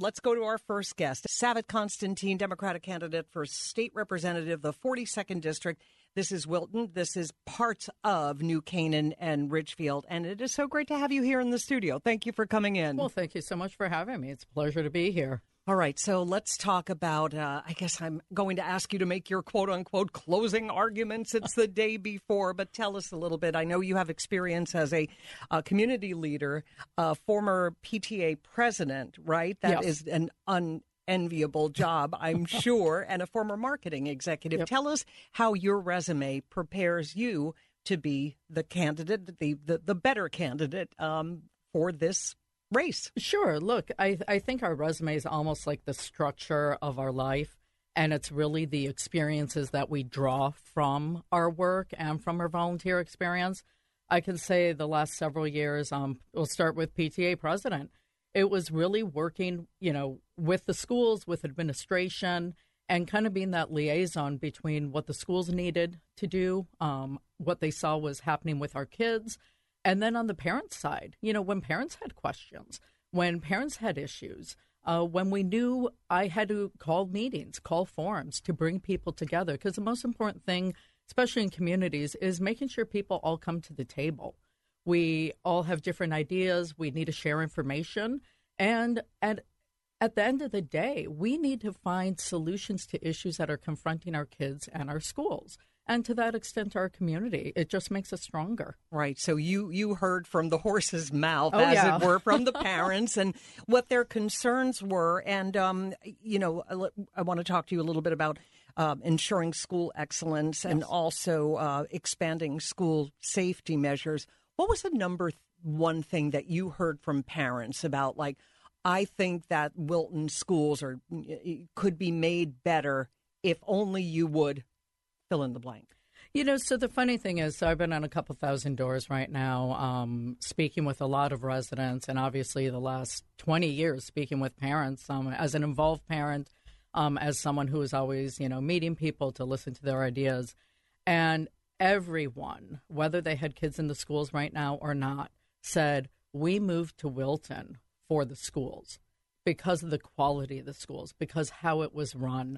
let's go to our first guest. Savit Constantine, Democratic candidate for state representative, the 42nd District. This is Wilton. This is parts of New Canaan and Ridgefield. And it is so great to have you here in the studio. Thank you for coming in. Well, thank you so much for having me. It's a pleasure to be here. All right, so let's talk about, I guess I'm going to ask you to make your quote-unquote closing arguments. It's the day before, but tell us a little bit. I know you have experience as a community leader, former PTA president, right? That Yes. is an unenviable job, I'm sure, and a former marketing executive. Yep. Tell us how your resume prepares you to be the candidate, the better candidate for this race. Sure. Look, I think our resume is almost like the structure of our life, and it's really the experiences that we draw from our work and from our volunteer experience. I can say the last several years, we'll start with PTA president. It was really working, with the schools, with administration, and kind of being that liaison between what the schools needed to do, what they saw was happening with our kids. And then on the parents' side, when parents had questions, when parents had issues, when we knew I had to call meetings, call forums to bring people together. Because the most important thing, especially in communities, is making sure people all come to the table. We all have different ideas. We need to share information. And at the end of the day, we need to find solutions to issues that are confronting our kids and our schools. And to that extent, our community, it just makes us stronger. Right. So you heard from the horse's mouth, yeah. it were, from the parents and what their concerns were. And, I want to talk to you a little bit about ensuring school excellence and also expanding school safety measures. What was the number one thing that you heard from parents about, like, I think that Wilton schools could be made better if only you would fill in the blank? So the funny thing is, so I've been on a couple thousand doors right now, speaking with a lot of residents, and obviously the last 20 years speaking with parents, as an involved parent, as someone who is always, meeting people to listen to their ideas. And everyone, whether they had kids in the schools right now or not, said, we moved to Wilton for the schools because of the quality of the schools, because how it was run.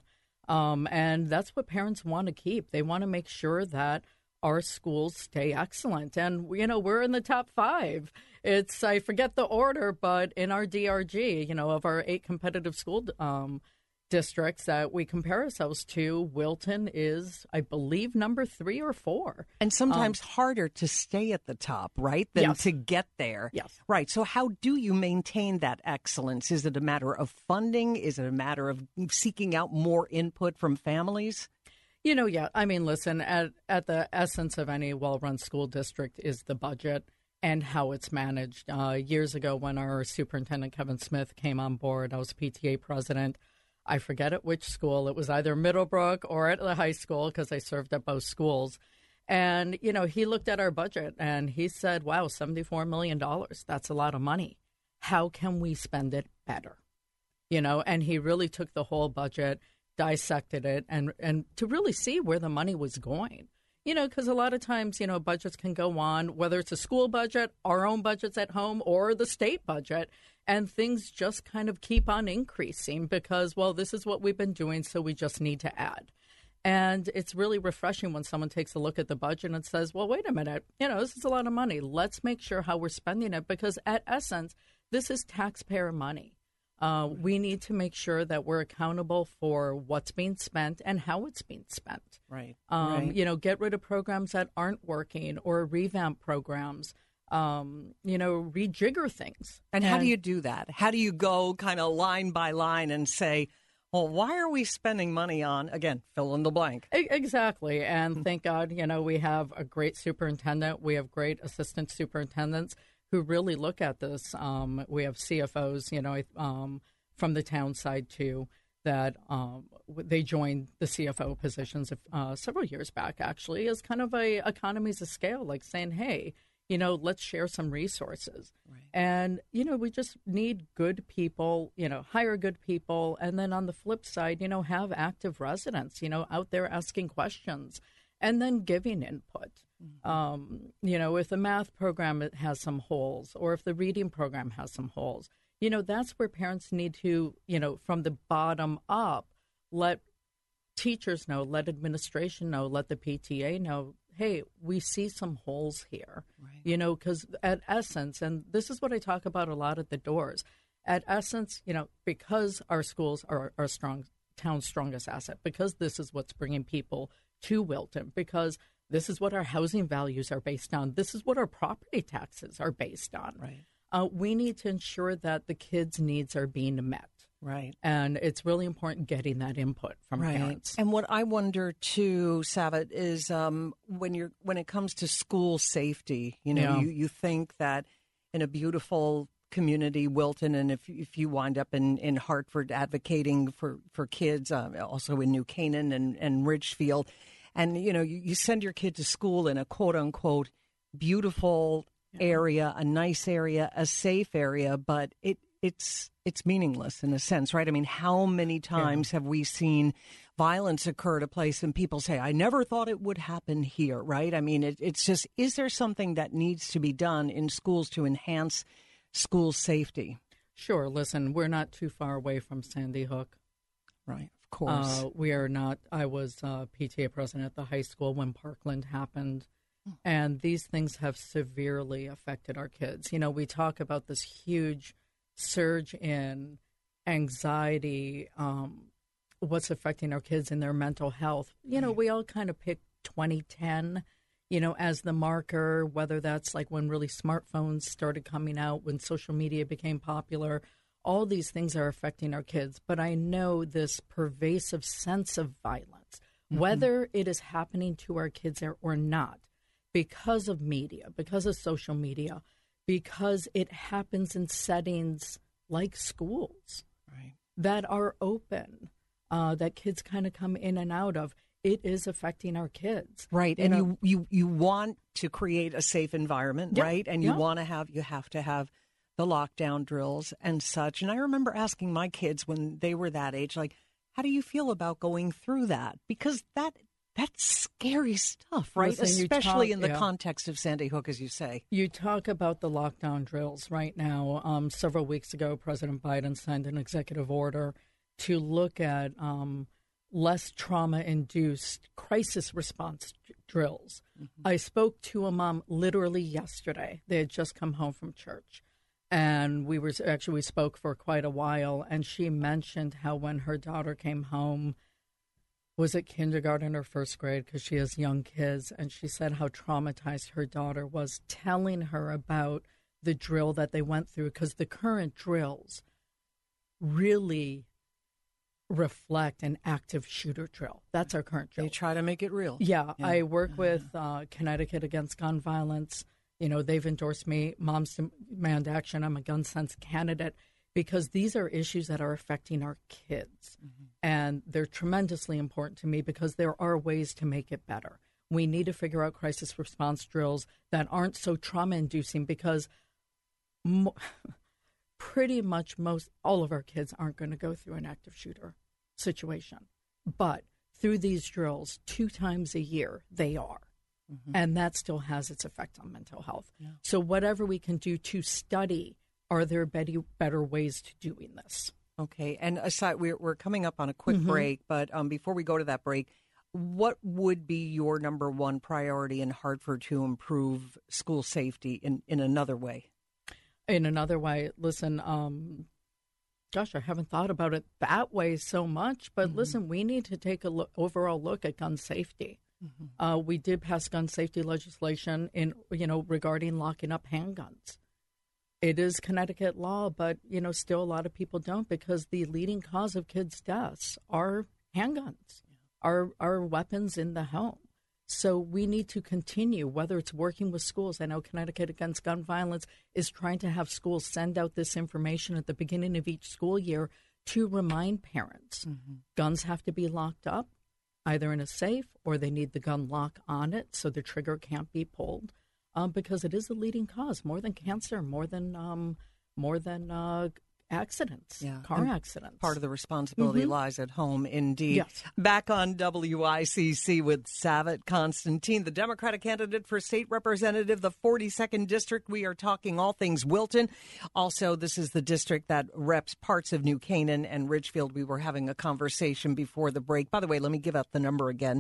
And that's what parents want to keep. They want to make sure that our schools stay excellent. And, we're in the top 5. I forget the order, but in our DRG, of our 8 competitive school districts that we compare ourselves to, Wilton is, I believe, number 3 or 4. And sometimes harder to stay at the top, right, than to get there. Yes. Right. So how do you maintain that excellence? Is it a matter of funding? Is it a matter of seeking out more input from families? Yeah. I mean, listen, at the essence of any well-run school district is the budget and how it's managed. Years ago, when our superintendent, Kevin Smith, came on board, I was PTA president. I forget at which school. It was either Middlebrook or at the high school, because I served at both schools. And, he looked at our budget and he said, wow, $74 million. That's a lot of money. How can we spend it better? And he really took the whole budget, dissected it, and to really see where the money was going. Because a lot of times, budgets can go on, whether it's a school budget, our own budgets at home, or the state budget, and things just kind of keep on increasing because, well, this is what we've been doing, so we just need to add. And it's really refreshing when someone takes a look at the budget and says, well, wait a minute, this is a lot of money. Let's make sure how we're spending it, because at essence, this is taxpayer money. We need to make sure that we're accountable for what's being spent and how it's being spent. Right. Get rid of programs that aren't working or revamp programs, rejigger things. And how do you do that? How do you go kind of line by line and say, well, why are we spending money on, again, fill in the blank? Exactly. And thank God, we have a great superintendent. We have great assistant superintendents who really look at this. We have CFOs, from the town side, too, that they joined the CFO positions several years back, actually, as kind of a economies of scale, like saying, hey, let's share some resources. Right. And, we just need good people, hire good people. And then on the flip side, have active residents, out there asking questions and then giving input. Mm-hmm. If the math program has some holes, or if the reading program has some holes, That's where parents need to, from the bottom up, let teachers know, let administration know, let the PTA know, hey, we see some holes here, right. Because at essence, and this is what I talk about a lot at the doors, at essence, because our schools are our town's strongest asset, because this is what's bringing people to Wilton, because this is what our housing values are based on, this is what our property taxes are based on. Right. We need to ensure that the kids' needs are being met. Right. And it's really important getting that input from parents. And what I wonder too, Savat, is when it comes to school safety, you think that in a beautiful community, Wilton, and if you wind up in Hartford advocating for kids, also in New Canaan and Ridgefield, and you send your kid to school in a quote unquote beautiful area, a nice area, a safe area, but it's meaningless in a sense, right? I mean, how many times have we seen violence occur at a place and people say, I never thought it would happen here, right? I mean, it's just, is there something that needs to be done in schools to enhance school safety? Sure. Listen, we're not too far away from Sandy Hook. Right. Of course. We are not. I was PTA president at the high school when Parkland happened. And these things have severely affected our kids. We talk about this huge surge in anxiety, what's affecting our kids in their mental health. We all kind of pick 2010, as the marker, whether that's like when really smartphones started coming out, when social media became popular. All these things are affecting our kids. But I know this pervasive sense of violence, whether it is happening to our kids or not, because of media, because of social media, because it happens in settings like schools that are open, that kids kind of come in and out of. It is affecting our kids. Right. And you want to create a safe environment, right? And you have to have the lockdown drills and such. And I remember asking my kids when they were that age, like, how do you feel about going through that? Because that's scary stuff, right? Listen, especially in the context of Sandy Hook, as you say. You talk about the lockdown drills right now. Several weeks ago, President Biden signed an executive order to look at less trauma-induced crisis response drills. I spoke to a mom literally yesterday. They had just come home from church. And we spoke for quite a while. And she mentioned how when her daughter came home, was it kindergarten or first grade, because she has young kids, and she said how traumatized her daughter was, telling her about the drill that they went through, because the current drills really reflect an active shooter drill. That's our current drill. They try to make it real. Yeah. I work with Connecticut Against Gun Violence. They've endorsed me, Moms Demand Action. I'm a gun sense candidate, because these are issues that are affecting our kids. And they're tremendously important to me because there are ways to make it better. We need to figure out crisis response drills that aren't so trauma-inducing, because pretty much all of our kids aren't going to go through an active shooter situation. But through these drills, 2 times a year, they are. And that still has its effect on mental health. Yeah. So whatever we can do to study, are there better ways to doing this? Okay. And aside, we're coming up on a quick break, but before we go to that break, what would be your number one priority in Hartford to improve school safety in another way? In another way, listen, gosh, I haven't thought about it that way so much, but listen, we need to take a overall look at gun safety. We did pass gun safety legislation regarding locking up handguns. It is Connecticut law, but, still a lot of people don't, because the leading cause of kids' deaths are handguns, are weapons in the home. So we need to continue, whether it's working with schools. I know Connecticut Against Gun Violence is trying to have schools send out this information at the beginning of each school year to remind parents. Guns have to be locked up, either in a safe or they need the gun lock on it so the trigger can't be pulled. Because it is a leading cause, more than cancer, more than accidents, Yeah. car accidents. Part of the responsibility lies at home, indeed. Yes. Back on WICC with Savat Constantine, the Democratic candidate for state representative, the 42nd District. We are talking all things Wilton. Also, this is the district that reps parts of New Canaan and Ridgefield. We were having a conversation before the break. By the way, let me give out the number again,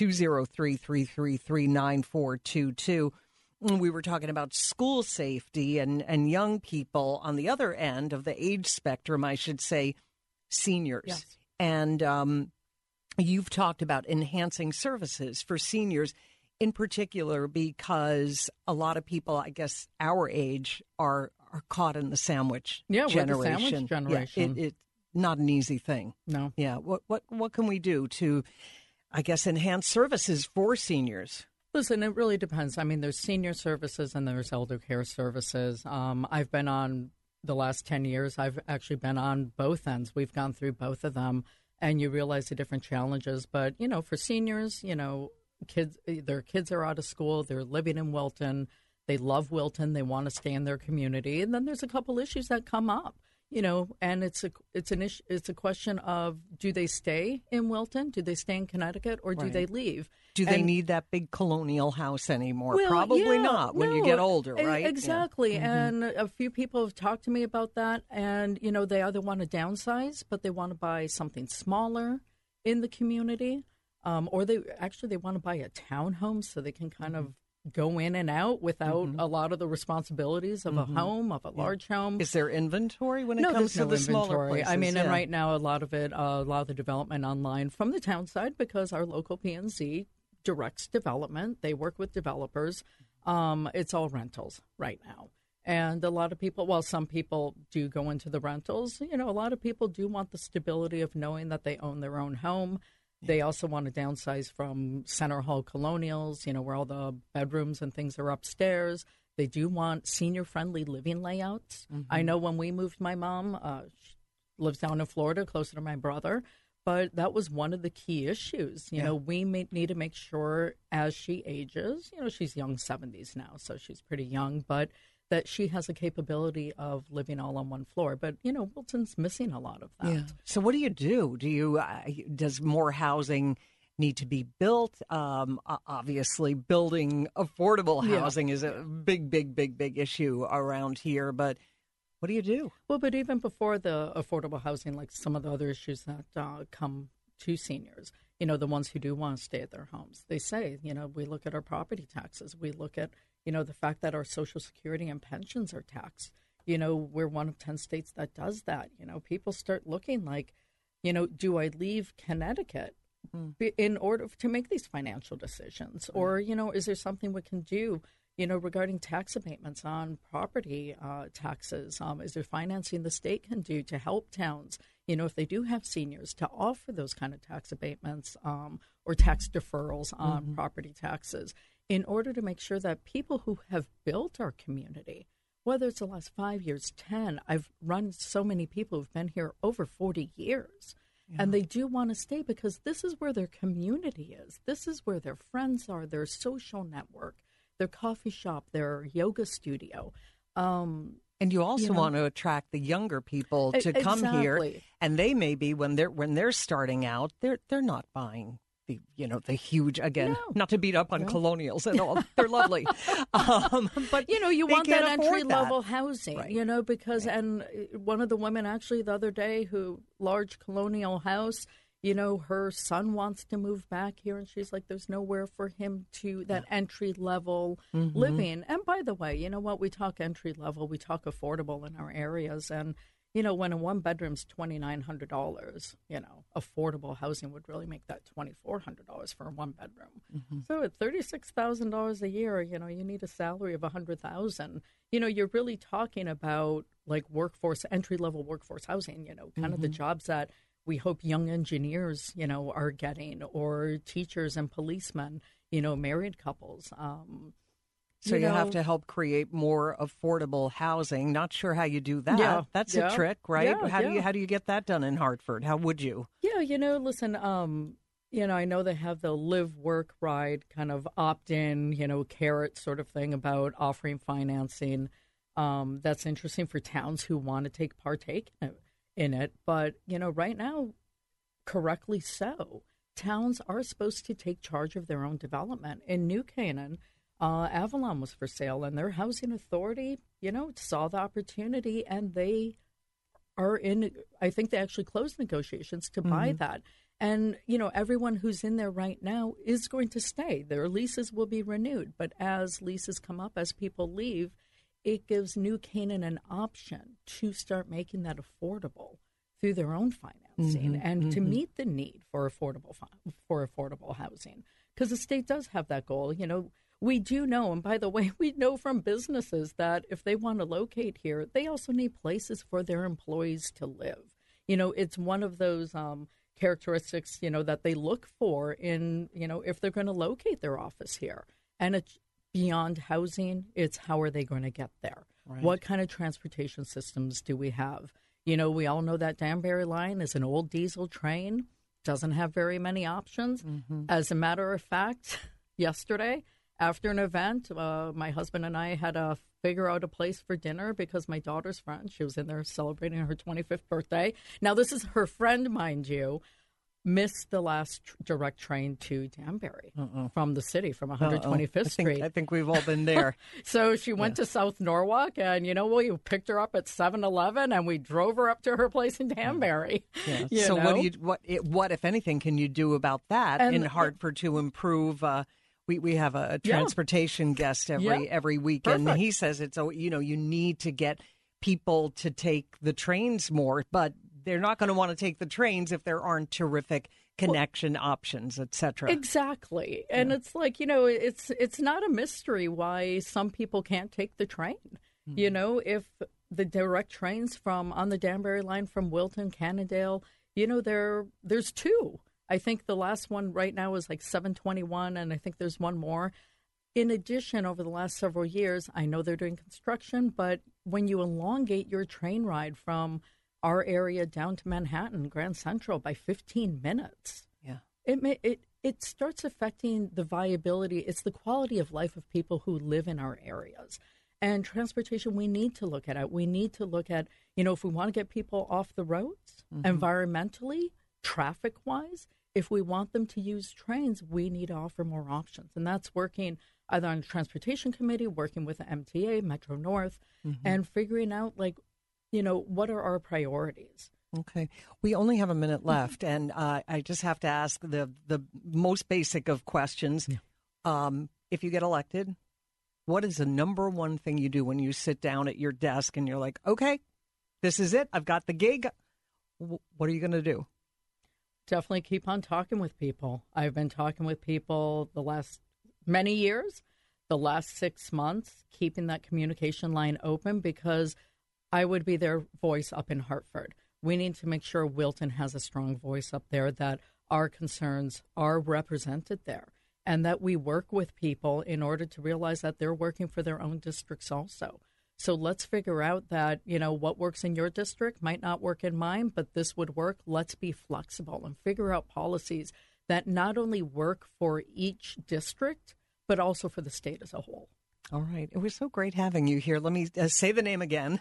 203-333-9422. We were talking about school safety and young people on the other end of the age spectrum, I should say, seniors. Yes. And you've talked about enhancing services for seniors in particular because a lot of people, I guess, our age are caught in the sandwich generation. We're the sandwich generation. Yeah, it's not an easy thing. No. Yeah. What can we do to, I guess, enhance services for seniors? Listen, it really depends. I mean, there's senior services and there's elder care services. I've been on the last 10 years. I've actually been on both ends. We've gone through both of them, and you realize the different challenges. But, for seniors, their kids are out of school. They're living in Wilton. They love Wilton. They want to stay in their community. And then there's a couple issues that come up. And it's a question of, do they stay in Wilton? Do they stay in Connecticut, or do they leave? Do they need that big colonial house anymore? Well, Probably not when you get older, right? Exactly. Yeah. And a few people have talked to me about that. And, they either want to downsize, but they want to buy something smaller in the community, or they want to buy a townhome so they can kind of go in and out without a lot of the responsibilities of a home, of a large home. Is there inventory when it comes to the smaller places? I mean, and right now, a lot of the development online from the town side, because our local P&Z directs development. They work with developers. It's all rentals right now. And a lot of people, while some people do go into the rentals, a lot of people do want the stability of knowing that they own their own home. They also want to downsize from Center Hall Colonials, where all the bedrooms and things are upstairs. They do want senior-friendly living layouts. I know when we moved my mom, she lives down in Florida, closer to my brother, but that was one of the key issues. We need to make sure as she ages, she's young 70s now, so she's pretty young, but that she has a capability of living all on one floor. But, Wilton's missing a lot of that. Yeah. So what do you do? Does more housing need to be built? Obviously, building affordable housing is a big issue around here. But what do you do? Well, but even before the affordable housing, like some of the other issues that come to seniors, the ones who do want to stay at their homes, they say, we look at our property taxes. We look at the fact that our Social Security and pensions are taxed. We're one of 10 states that does that. People start looking like, do I leave Connecticut in order to make these financial decisions? Or, is there something we can do, regarding tax abatements on property taxes? Is there financing the state can do to help towns, if they do have seniors, to offer those kind of tax abatements or tax deferrals on property taxes, in order to make sure that people who have built our community, whether it's the last 5 years, 10, I've run so many people who've been here over 40 years, and they do want to stay because this is where their community is. This is where their friends are, their social network, their coffee shop, their yoga studio. And you also want to attract the younger people to come here, and they may be when they're starting out, they're not buying the huge, again, not to beat up on colonials at all. They're lovely. But, you want that entry-level housing, right. Because, and one of the women actually the other day large colonial house, her son wants to move back here, and she's like, there's nowhere for him to, that entry-level living. And by the way, we talk entry-level, we talk affordable in our areas, and when a one bedroom's $2,900, affordable housing would really make that $2,400 for a one bedroom. So at $36,000 a year, you need a salary of $100,000. You're really talking about like entry level workforce housing. Kind of the jobs that we hope young engineers, are getting, or teachers and policemen. Married couples. So you have to help create more affordable housing. Not sure how you do that. Yeah, That's a trick, right? How do you get that done in Hartford? How would you? Yeah, listen, I know they have the live, work, ride kind of opt-in, carrot sort of thing about offering financing. That's interesting for towns who want to partake in it. But, right now, correctly so, towns are supposed to take charge of their own development. In New Canaan, Avalon was for sale, and their housing authority, saw the opportunity, and they are I think they actually closed negotiations to buy that. And, everyone who's in there right now is going to stay. Their leases will be renewed. But as leases come up, as people leave, it gives New Canaan an option to start making that affordable through their own financing and to meet the need for affordable housing. Because the state does have that goal. We do know, and by the way, we know from businesses that if they want to locate here, they also need places for their employees to live. It's one of those characteristics, that they look for in, if they're going to locate their office here. And it's beyond housing, it's how are they going to get there? Right. What kind of transportation systems do we have? We all know that Danbury line is an old diesel train, doesn't have very many options. As a matter of fact, yesterday, after an event, my husband and I had to figure out a place for dinner because my daughter's friend, she was in there celebrating her 25th birthday. Now, this is her friend, mind you, missed the last direct train to Danbury from the city, from 125th Street. I think we've all been there. So she went to South Norwalk, and we picked her up at 7-Eleven, and we drove her up to her place in Danbury. Yeah. So what, if anything, can you do about that in Hartford to improve? We have a transportation guest every week, and he says you need to get people to take the trains more, but they're not going to want to take the trains if there aren't terrific connection options, etc. Exactly. And it's like, it's not a mystery why some people can't take the train. If the direct trains on the Danbury line from Wilton, Cannondale, there's two. I think the last one right now is like 721, and I think there's one more. In addition, over the last several years, I know they're doing construction, but when you elongate your train ride from our area down to Manhattan, Grand Central, by 15 minutes, it starts affecting the viability. It's the quality of life of people who live in our areas. And transportation, we need to look at it. We need to look at, if we want to get people off the roads, environmentally, traffic-wise, if we want them to use trains, we need to offer more options. And that's working either on the Transportation Committee, working with the MTA, Metro North, and figuring out, what are our priorities? Okay. We only have a minute left, and I just have to ask the most basic of questions. Yeah. If you get elected, what is the number one thing you do when you sit down at your desk and you're like, okay, this is it. I've got the gig. What are you going to do? Definitely keep on talking with people. I've been talking with people the last many years, the last 6 months, keeping that communication line open because I would be their voice up in Hartford. We need to make sure Wilton has a strong voice up there, that our concerns are represented there, and that we work with people in order to realize that they're working for their own districts also. So let's figure out that, what works in your district might not work in mine, but this would work. Let's be flexible and figure out policies that not only work for each district, but also for the state as a whole. All right. It was so great having you here. Let me say the name again.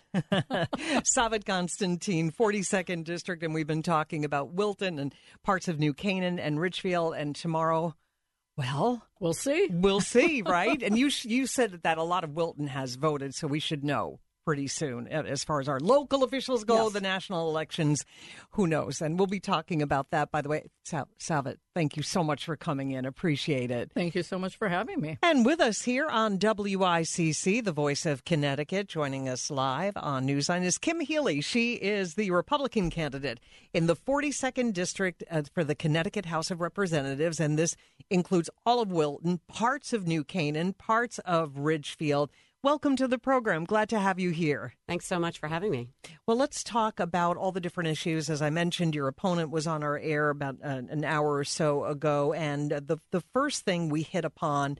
Savet Constantine, 42nd District, and we've been talking about Wilton and parts of New Canaan and Richfield, and tomorrow, well, we'll see. We'll see, right? And you said that a lot of Wilton has voted, so we should know pretty soon. As far as our local officials go, the national elections, who knows? And we'll be talking about that. By the way, Savet, thank you so much for coming in. Appreciate it. Thank you so much for having me. And with us here on WICC, the voice of Connecticut, joining us live on Newsline is Kim Healy. She is the Republican candidate in the 42nd District for the Connecticut House of Representatives. And this includes all of Wilton, parts of New Canaan, parts of Ridgefield. Welcome to the program. Glad to have you here. Thanks so much for having me. Well, let's talk about all the different issues. As I mentioned, your opponent was on our air about an hour or so ago, and the first thing we hit upon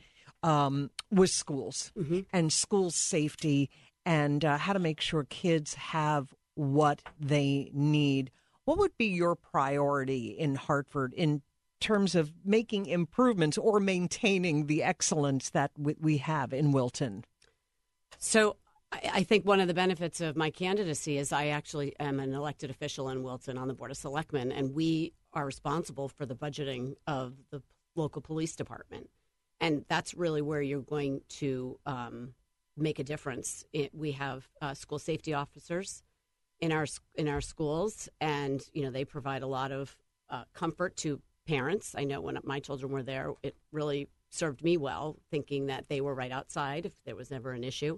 was schools and school safety and how to make sure kids have what they need. What would be your priority in Hartford in terms of making improvements or maintaining the excellence that we have in Wilton? So I think one of the benefits of my candidacy is I actually am an elected official in Wilton on the Board of Selectmen, and we are responsible for the budgeting of the local police department. And that's really where you're going to make a difference. We have school safety officers in our schools, and they provide a lot of comfort to parents. I know when my children were there, it really served me well, thinking that they were right outside if there was ever an issue.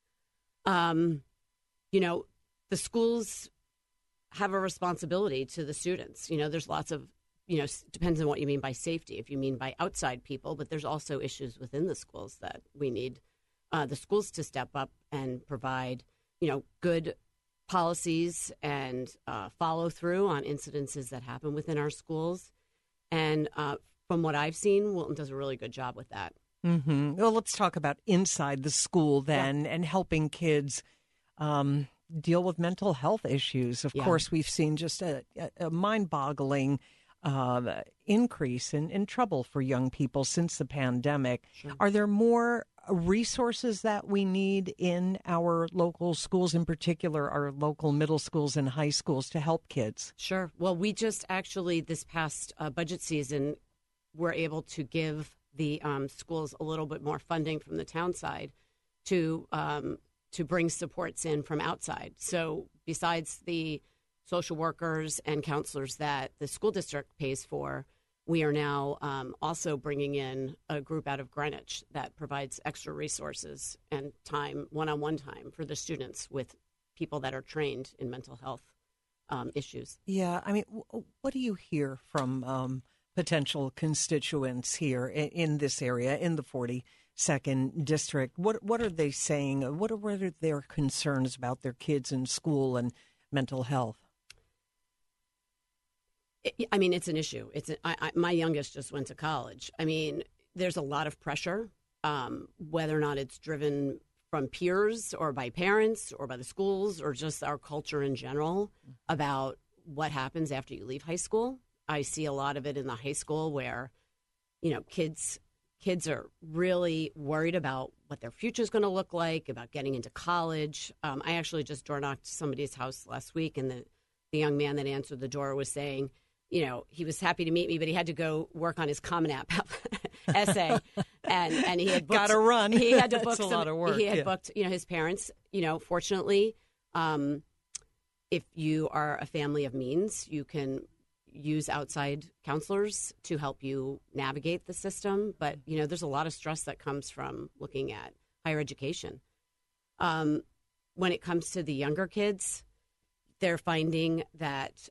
The schools have a responsibility to the students. There's lots of, depends on what you mean by safety. If you mean by outside people, but there's also issues within the schools that we need the schools to step up and provide, good policies and follow through on incidences that happen within our schools. And from what I've seen, Wilton does a really good job with that. Mm-hmm. Well, let's talk about inside the school then, and helping kids deal with mental health issues. Of course, we've seen just a mind-boggling increase in trouble for young people since the pandemic. Sure. Are there more resources that we need in our local schools, in particular our local middle schools and high schools, to help kids? Sure. Well, we just actually this past budget season were able to give the schools a little bit more funding from the town side to bring supports in from outside. So besides the social workers and counselors that the school district pays for, we are now also bringing in a group out of Greenwich that provides extra resources and time, one-on-one time for the students with people that are trained in mental health issues. Yeah, I mean, what do you hear from potential constituents here in this area, in the 42nd District? What are they saying? What are their concerns about their kids in school and mental health? I mean, it's an issue. My youngest just went to college. I mean, there's a lot of pressure, whether or not it's driven from peers or by parents or by the schools or just our culture in general about what happens after you leave high school. I see a lot of it in the high school where, kids are really worried about what their future is going to look like, about getting into college. I actually just door knocked somebody's house last week, and the young man that answered the door was saying, he was happy to meet me, but he had to go work on his Common App essay, and he had booked, got to run. He had to book a lot of work. He had booked, his parents. Fortunately, if you are a family of means, you can use outside counselors to help you navigate the system. But there's a lot of stress that comes from looking at higher education. When it comes to the younger kids, they're finding that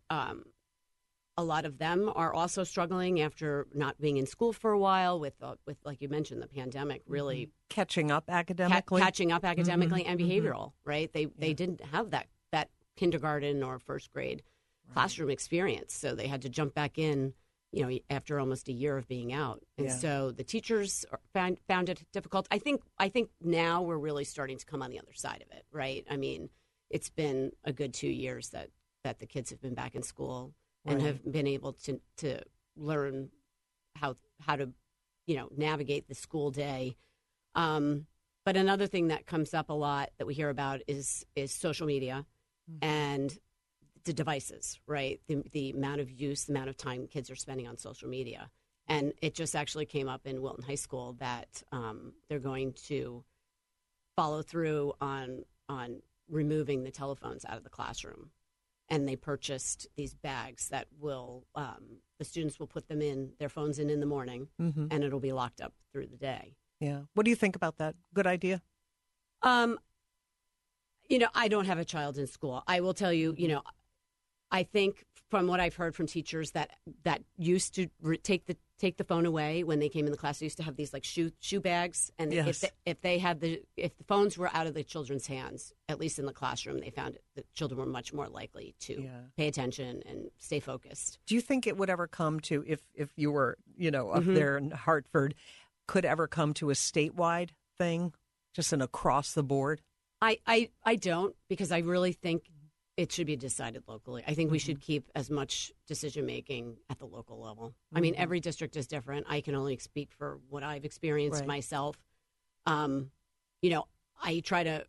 a lot of them are also struggling after not being in school for a while with like you mentioned, the pandemic really catching up academically, and behavioral, right? They didn't have that kindergarten or first grade classroom experience, so they had to jump back in, after almost a year of being out, and so the teachers found it difficult. I think now we're really starting to come on the other side of it, right? I mean, it's been a good 2 years that the kids have been back in school. And have been able to learn how to, navigate the school day. But another thing that comes up a lot that we hear about is social media and the devices, right? The amount of use, the amount of time kids are spending on social media. And it just actually came up in Wilton High School that they're going to follow through on removing the telephones out of the classroom. And they purchased these bags that will, the students will put them in, their phones in the morning, and it'll be locked up through the day. Yeah. What do you think about that? Good idea? I don't have a child in school. I will tell you, I think from what I've heard from teachers that used to take the phone away when they came in the class, they used to have these like shoe bags, and if the phones were out of the children's hands, at least in the classroom, they found that children were much more likely to pay attention and stay focused. Do you think it would ever come to, if you were up there in Hartford, could ever come to a statewide thing, just an across the board? I don't, because I really think it should be decided locally. I think we should keep as much decision-making at the local level. I mean, every district is different. I can only speak for what I've experienced myself. I try to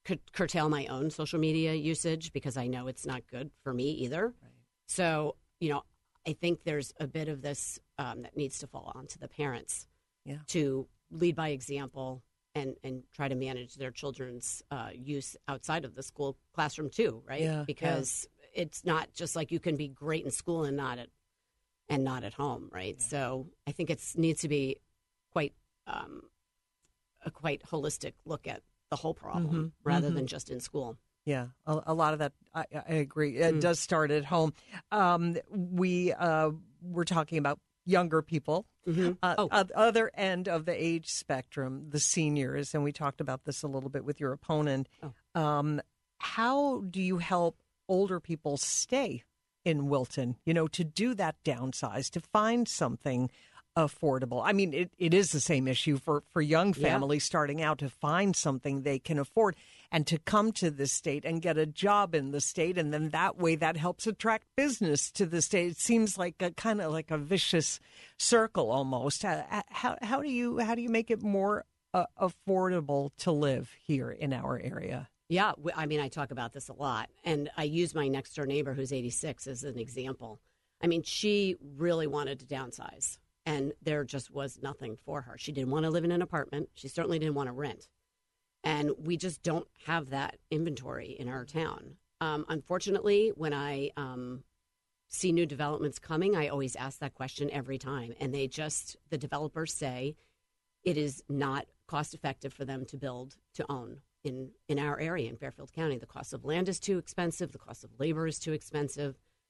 curtail my own social media usage because I know it's not good for me either. Right. So, I think there's a bit of this that needs to fall onto the parents to lead by example and try to manage their children's use outside of the school classroom too, right? Yeah, because it's not just like you can be great in school and not at home, right? Yeah. So I think it needs to be quite a quite holistic look at the whole problem rather than just in school. Yeah, a lot of that, I agree. It does start at home. We were talking about younger people, other end of the age spectrum, the seniors, and we talked about this a little bit with your opponent. How do you help older people stay in Wilton, to do that downsize, to find something affordable? I mean, it is the same issue for young families starting out to find something they can afford and to come to the state and get a job in the state. And then that way that helps attract business to the state. It seems like a kind of like a vicious circle almost. How do you make it more affordable to live here in our area? Yeah, I mean, I talk about this a lot, and I use my next door neighbor who's 86 as an example. I mean, she really wanted to downsize, and there just was nothing for her. She didn't want to live in an apartment. She certainly didn't want to rent. And we just don't have that inventory in our town. Unfortunately, when I see new developments coming, I always ask that question every time. And the developers say it is not cost effective for them to build, to own in our area, in Fairfield County. The cost of land is too expensive. The cost of labor is too expensive.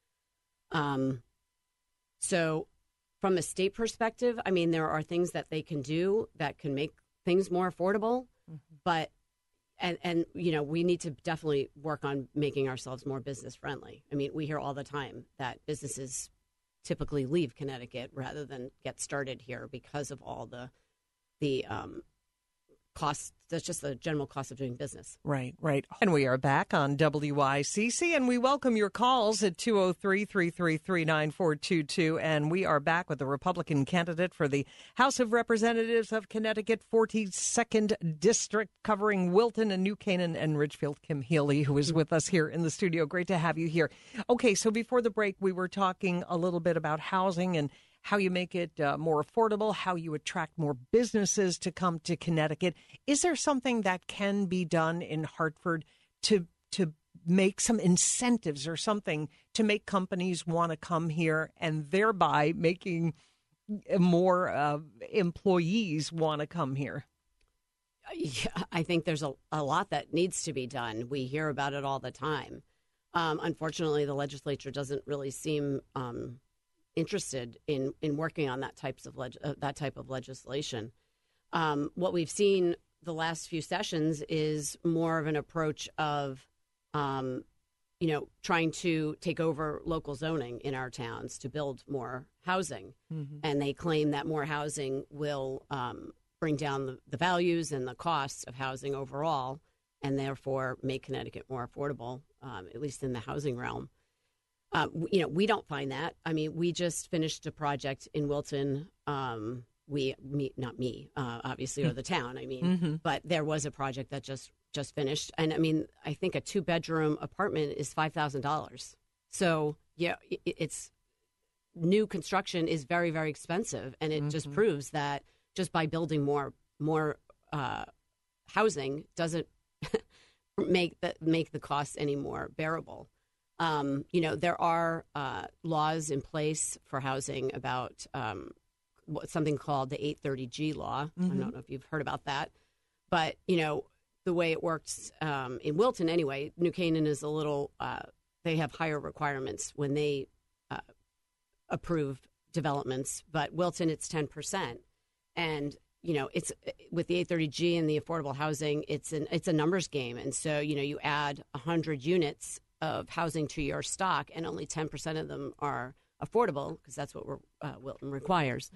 So from a state perspective, I mean, there are things that they can do that can make things more affordable. But, and we need to definitely work on making ourselves more business friendly. I mean, we hear all the time that businesses typically leave Connecticut rather than get started here because of all the costs. That's just the general cost of doing business. Right. And we are back on WICC, and we welcome your calls at 203-333-9422. And we are back with the Republican candidate for the House of Representatives of Connecticut, 42nd District, covering Wilton and New Canaan and Ridgefield, Kim Healy, who is with us here in the studio. Great to have you here. Okay, so before the break, we were talking a little bit about housing and how you make it more affordable, how you attract more businesses to come to Connecticut. Is there something that can be done in Hartford to make some incentives or something to make companies want to come here and thereby making more employees want to come here? Yeah, I think there's a lot that needs to be done. We hear about it all the time. Unfortunately, the legislature doesn't really seem interested in working on that type of legislation. What we've seen the last few sessions is more of an approach of, trying to take over local zoning in our towns to build more housing. And they claim that more housing will bring down the values and the costs of housing overall, and therefore make Connecticut more affordable, at least in the housing realm. We don't find that. I mean, we just finished a project in Wilton. Not me, obviously, or the town. I mean, but there was a project that just finished, and I mean, I think a 2-bedroom apartment is $5,000. So yeah, it's new construction is very, very expensive, and it just proves that just by building more housing doesn't make the costs any more bearable. There are laws in place for housing about something called the 830G law. I don't know if you've heard about that. But, the way it works in Wilton anyway, New Canaan is a little, they have higher requirements when they approve developments. But Wilton, it's 10%. And, it's with the 830G and the affordable housing, it's a numbers game. And so, you add 100 units of housing to your stock, and only 10% of them are affordable, because that's what Wilton requires.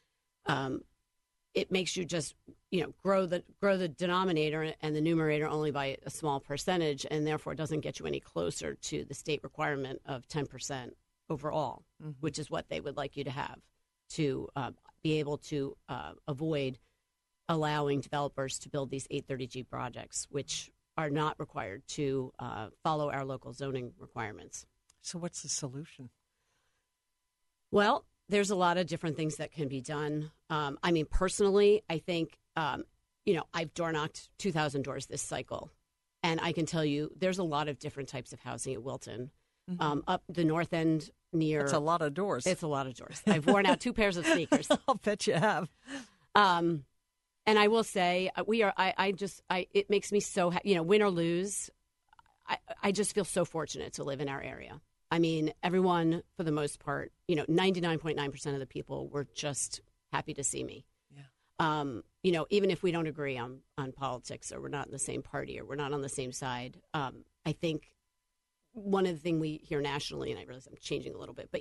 It makes you just grow the denominator and the numerator only by a small percentage, and therefore doesn't get you any closer to the state requirement of 10% overall, which is what they would like you to have to be able to avoid allowing developers to build these 830G projects, which are not required to follow our local zoning requirements. So what's the solution? Well, there's a lot of different things that can be done. I mean, personally, I think, I've door knocked 2,000 doors this cycle. And I can tell you there's a lot of different types of housing at Wilton. Up the north end near... That's a lot of doors. It's a lot of doors. I've worn out 2 pairs of sneakers. I'll bet you have. And I will say, it makes me so happy. Win or lose, I just feel so fortunate to live in our area. I mean, everyone, for the most part, 99.9% of the people were just happy to see me. Yeah. Even if we don't agree on politics, or we're not in the same party, or we're not on the same side, I think one of the things we hear nationally, and I realize I'm changing a little bit, but,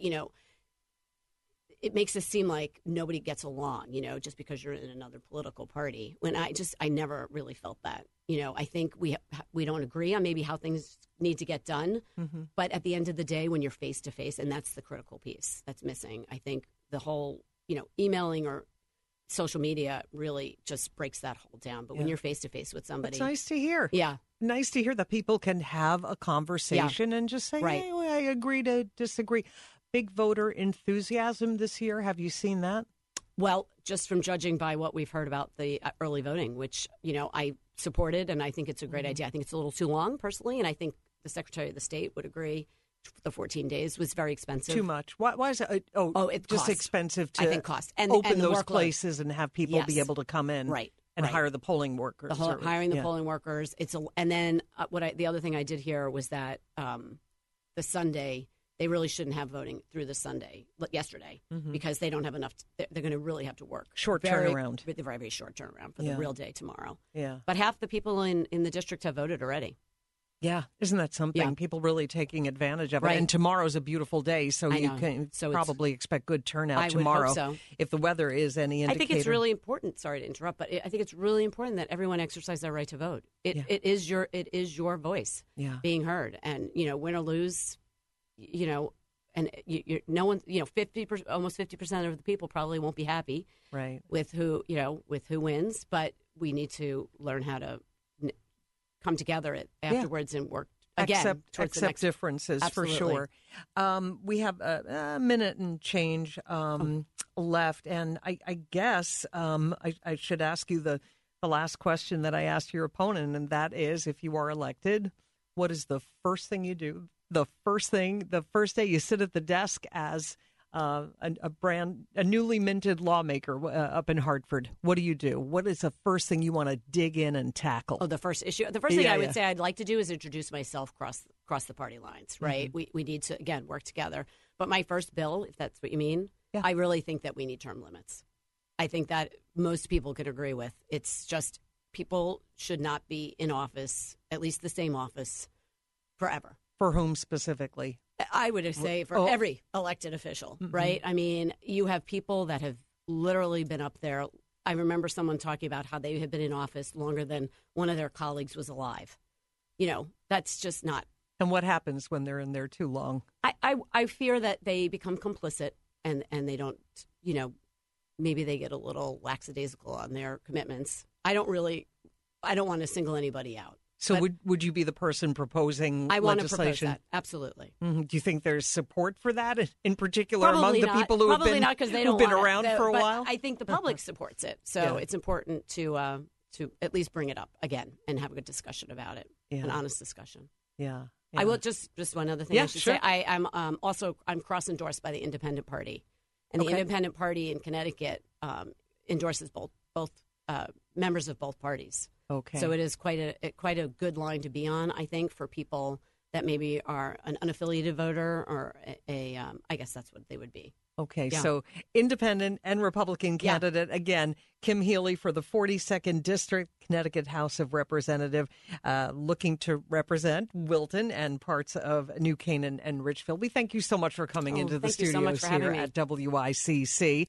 it makes us seem like nobody gets along, just because you're in another political party. When I never really felt that. I think we don't agree on maybe how things need to get done. But at the end of the day, when you're face to face, and that's the critical piece that's missing. I think the whole, emailing or social media really just breaks that whole down. But when you're face to face with somebody, it's nice to hear. Yeah. Nice to hear that people can have a conversation and just say, right. Hey, I agree to disagree. Big voter enthusiasm this year. Have you seen that? Well, just from judging by what we've heard about the early voting, which, I supported, and I think it's a great idea. I think it's a little too long, personally, and I think the Secretary of the State would agree. The 14 days was very expensive. Too much. Why is it? It's just expensive to I think cost. And open and the those workload. Places and have people be Yes. able to come in. Right. And hire the polling workers. Hiring the polling workers. And then the other thing I did hear was that the Sunday, they really shouldn't have voting through the Sunday, yesterday, because they don't have enough. They're going to really have to work. Turnaround. Very, very short turnaround for the real day tomorrow. Yeah. But half the people in the district have voted already. Yeah. Isn't that something? Yeah. People really taking advantage of it. Right. And tomorrow's a beautiful day, so I you know. can So probably expect good turnout I tomorrow. would hope so. If the weather is any indicator. I think it's really important. Sorry to interrupt, but I think it's really important that everyone exercise their right to vote. It is your voice being heard, and win or lose, and no one, 50%, almost 50% of the people probably won't be happy, right, with who wins. But we need to learn how to come together afterwards and work again towards the next differences. Absolutely. For sure. We have a minute and change left, and I guess I should ask you the last question that I asked your opponent, and that is, if you are elected, what is the first thing you do? The first day you sit at the desk as a newly minted lawmaker up in Hartford. What do? What is the first thing you want to dig in and tackle? Oh, the first issue. The first thing I would say I'd like to do is introduce myself across the party lines. Right. We need to again work together. But my first bill, if that's what you mean, I really think that we need term limits. I think that most people could agree with. It's just people should not be in office, at least the same office, forever. For whom specifically? I would say for every elected official, right? I mean, you have people that have literally been up there. I remember someone talking about how they had been in office longer than one of their colleagues was alive. That's just not. And what happens when they're in there too long? I fear that they become complicit and they don't, maybe they get a little lackadaisical on their commitments. I don't want to single anybody out. So would you be the person proposing I want legislation? to propose that. Absolutely. Do you think there's support for that in particular Probably among the not. people who Probably have been, not, 'cause they don't been want it. around for a But while? I think the public supports it. So it's important to at least bring it up again and have a good discussion about it, an honest discussion. Yeah. I will just one other thing I should sure. say. I'm cross-endorsed by the Independent Party. And the Independent Party in Connecticut endorses both members of both parties. Okay. So it is quite a good line to be on, I think, for people that maybe are an unaffiliated voter or I guess that's what they would be. Okay, so independent and Republican candidate, again, Kim Healy for the 42nd District, Connecticut House of Representatives, looking to represent Wilton and parts of New Canaan and Richfield. We thank you so much for coming into the studios here at WICC.